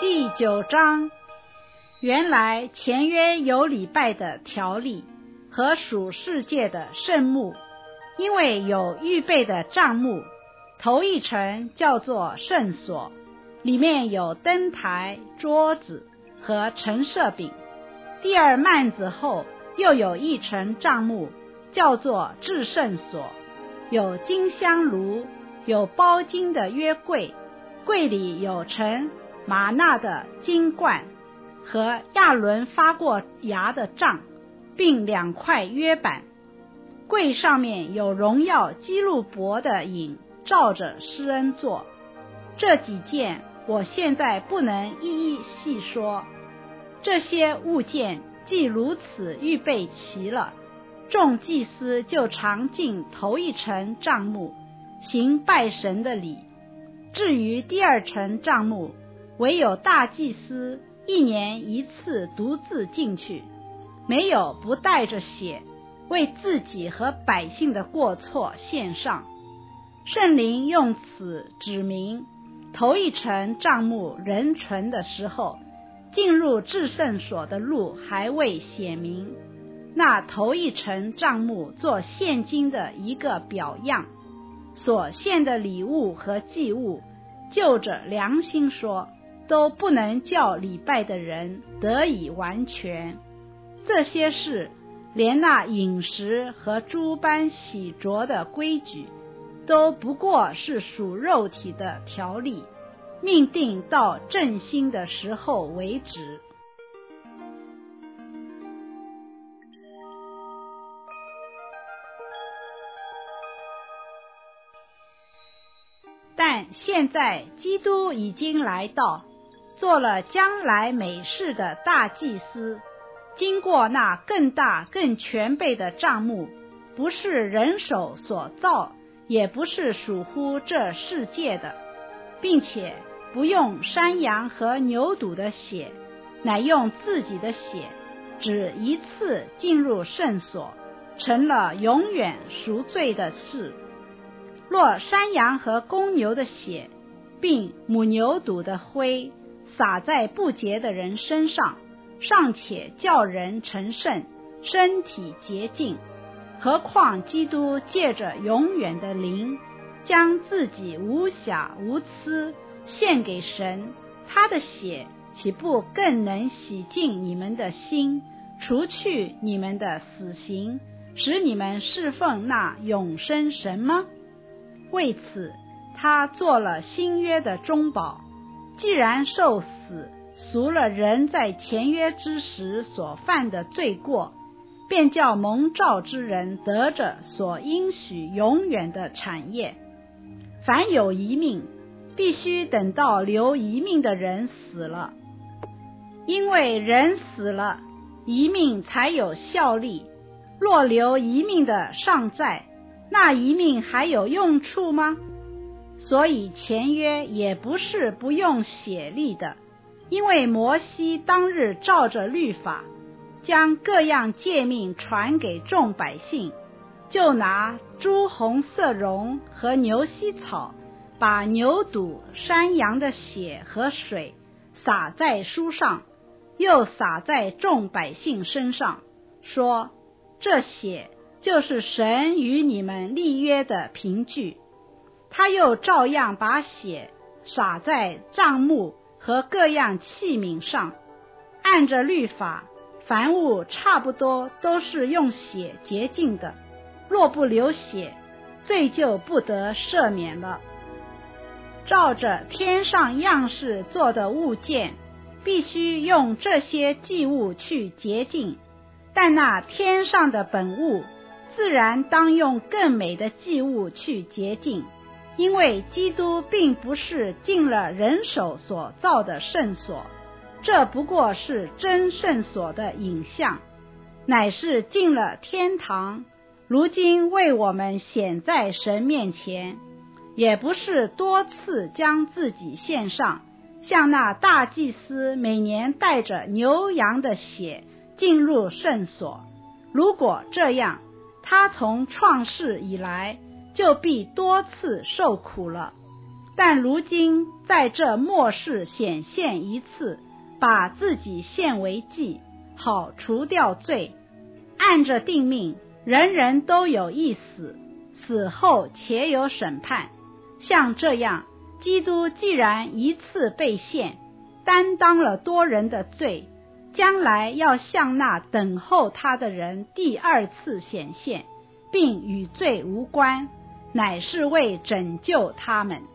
第9章，原来前约有礼拜的条例和属世界的圣幕，因为有预备的帐幕，头一层叫做圣所，里面有灯台、桌子和陈设饼。第二幔子后又有一层帐幕，叫做至圣所，有金香炉，有包金的约柜，柜里有盛玛纳的金罐和亚伦发过芽的杖，并2块约板。柜上面有荣耀基路伯的影照着施恩座。这几件我现在不能一一细说。这些物件既如此预备齐了，众祭司就常进头一层帐幕，行拜神的礼。至于第二层帐幕，唯有大祭司1年1次独自进去，没有不带着血，为自己和百姓的过错献上。圣灵用此指明，头一层帐幕仍存的时候，进入至圣所的路还未显明。那头一层帐幕做现今的一个表样，所献的礼物和祭物，就着良心说，都不能叫礼拜的人得以完全。这些事，连那饮食和诸般洗濯的规矩，都不过是属肉体的条例，命定到振兴的时候为止。但现在基督已经来到，做了将来美事的大祭司，经过那更大更全备的帐幕，不是人手所造，也不是属乎这世界的，并且不用山羊和牛犊的血，乃用自己的血，只一次进入圣所，成了永远赎罪的事。若山羊和公牛的血，并母牛犊的灰，洒在不洁的人身上，尚且叫人成圣，身体洁净，何况基督借着永远的灵，将自己无瑕无疵献给神，他的血岂不更能洗净你们的心，除去你们的死刑，使你们侍奉那永生神吗？为此他做了新约的中保，既然受死，赎了人在前约之时所犯的罪过，便叫蒙召之人得着所应许永远的产业。凡有遗命，必须等到留遗命的人死了，因为人死了，遗命才有效力。若留遗命的尚在，那遗命还有用处吗？所以前约也不是不用血立的，因为摩西当日照着律法，将各样诫命传给众百姓，就拿朱红色绒和牛膝草，把牛犊、山羊的血和水洒在书上，又洒在众百姓身上，说：这血就是神与你们立约的凭据。他又照样把血洒在帐幕和各样器皿上。按着律法，凡物差不多都是用血洁净的，若不流血，罪就不得赦免了。照着天上样式做的物件，必须用这些祭物去洁净，但那天上的本物，自然当用更美的祭物去洁净，因为基督并不是进了人手所造的圣所，这不过是真圣所的影像，乃是进了天堂，如今为我们显在神面前，也不是多次将自己献上，像那大祭司每年带着牛羊的血进入圣所。如果这样，他从创世以来就必多次受苦了。 但如今在这末世显现一次，把自己献为祭，好除掉罪。按着定命，人人都有一死，死后且有审判。像这样，基督既然一次被献，担当了多人的罪，将来要向那等候他的人第二次显现，并与罪无关，乃是为拯救他们。